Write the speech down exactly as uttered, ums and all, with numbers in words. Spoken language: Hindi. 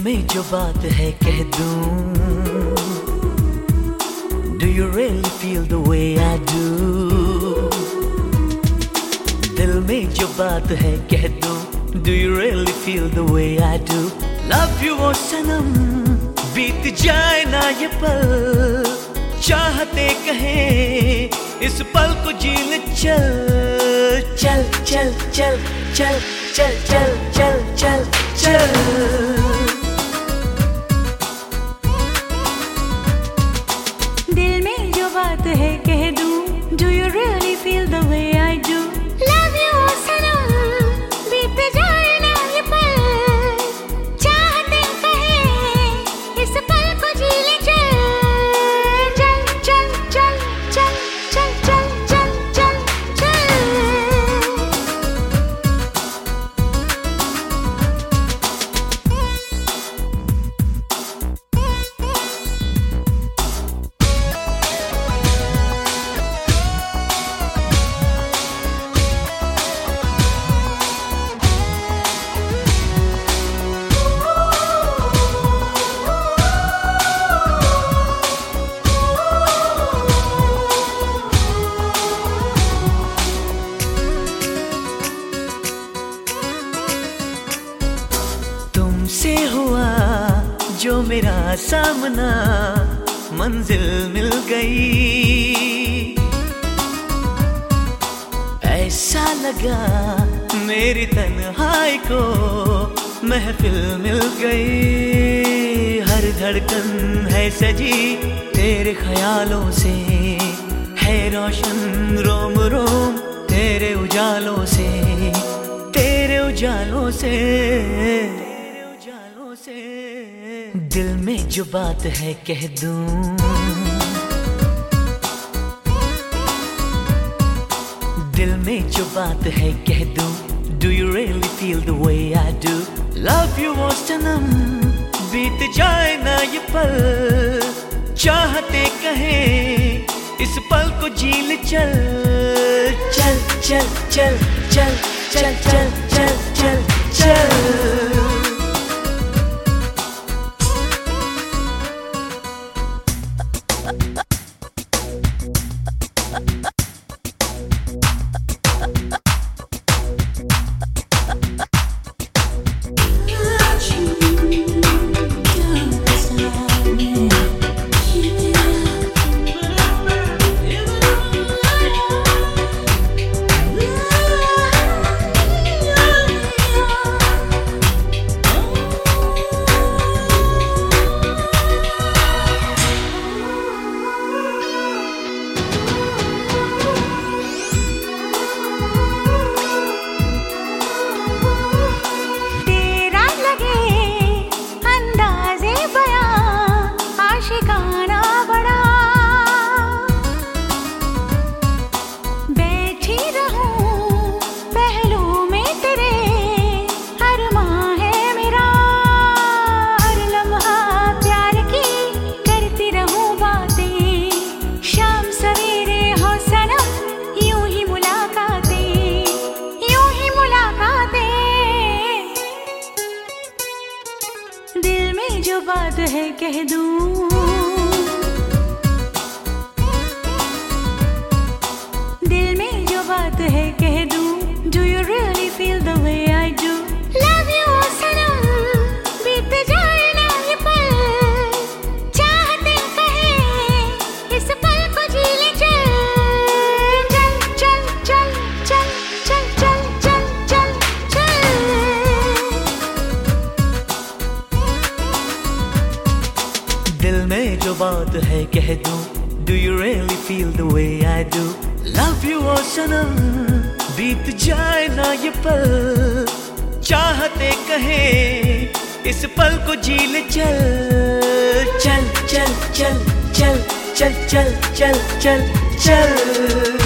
में जो बात है कह दूं, Do you really feel the way I do? दिल में जो बात है कह दूं, Do you really feel the way I do? Love you ओ सनम, बीत जाए ना ये पल, चाहते कहें इस पल को जी ले। चल चल चल चल चल चल चल चल चल चल। दिल में जो बात है कह दूं, Do you really feel the way I do? Love you ओ सनम, बीत जाए ना ये पल, चाहते कहें इस पल को जी ले। चल चल चल चल चल चल चल चल चल। तुमसे हुआ जो मेरा सामना, मंजिल मिल गई। ऐसा लगा मेरी तन्हाई को महफिल मिल गई। हर धड़कन है सजी तेरे ख्यालों से, है रोशन रोम रोम तेरे उजालों से, तेरे उजालों से, तेरे उजालों से। दिल में जो बात है कह दूं, दिल में जो बात है कह दूं, Do you really feel the way I do? Love you ओ सनम, बीत जाए ना ये पल, चाहते कहें इस पल को जी ले। चल चल चल चल चल चल चल चल चल चल। दिल में जो बात है कह दूं, दिल में जो बात है कह दूं, Do you really feel the way I do? Love you ओ सनम, बीत जाए ना ये पल, चाहते कहें इस पल को जी ले। चल चल चल चल चल चल चल चल चल। दिल में जो बात है कह दूं, Do you really feel the way I do? Love you ओ सनम, बीत जाए ना ये पल, चाहते कहें इस पल को जी ले। चल चल चल चल चल चल चल चल चल चल।